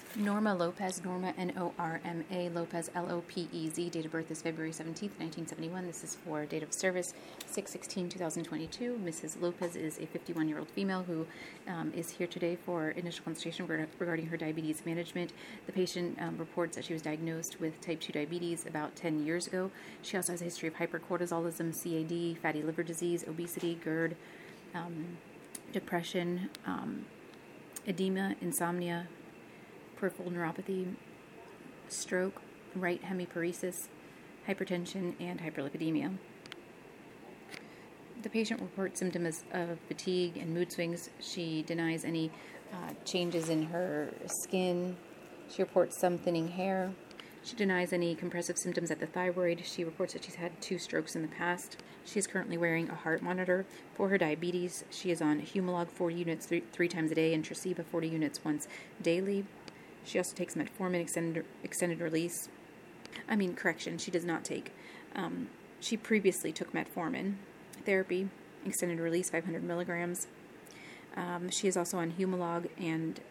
Norma Lopez, Norma N-O-R-M-A, Lopez L-O-P-E-Z, date of birth is February 17th, 1971. This is for date of service 6/16/2022. Mrs. Lopez is a 51-year-old female who is here today for initial consultation regarding her diabetes management. The patient reports that she was diagnosed with type 2 diabetes about 10 years ago. She also has a history of hypercortisolism, CAD, fatty liver disease, obesity, GERD, depression, edema, insomnia, peripheral neuropathy, stroke, right hemiparesis, hypertension, and hyperlipidemia. The patient reports symptoms of fatigue and mood swings. She denies any changes in her skin. She reports some thinning hair. She denies any compressive symptoms at the thyroid. She reports that she's had 2 strokes in the past. She is currently wearing a heart monitor. For her diabetes, she is on Humalog 40 units three times a day and Tresiba 40 units once daily. She also takes metformin extended release. She does not take. She previously took metformin therapy, extended release 500 milligrams. She is also on Humalog and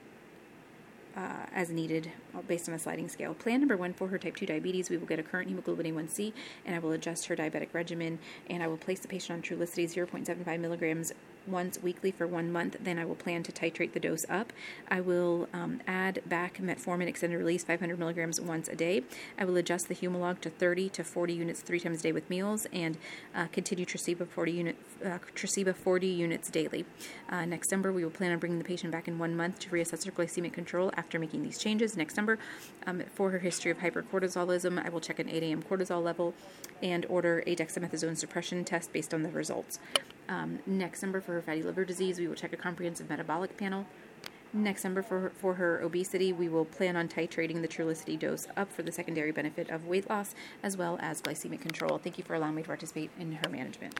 as needed based on a sliding scale. Plan number 1 for her type 2 diabetes, we will get a current hemoglobin A1C, and I will adjust her diabetic regimen, and I will place the patient on Trulicity 0.75 milligrams once weekly for 1 month. Then I will plan to titrate the dose up. I will add back metformin extended release 500 milligrams once a day. I will adjust the Humalog to 30 to 40 units 3 times a day with meals, and continue Tresiba 40 units daily. Next number, we will plan on bringing the patient back in 1 month to reassess her glycemic control after making these changes. Next number, for her history of hypercortisolism, I will check an 8 a.m. cortisol level and order a dexamethasone suppression test based on the results. Next number, for her fatty liver disease, we will check a comprehensive metabolic panel. Next number, for her obesity, we will plan on titrating the Trulicity dose up for the secondary benefit of weight loss as well as glycemic control. Thank you for allowing me to participate in her management.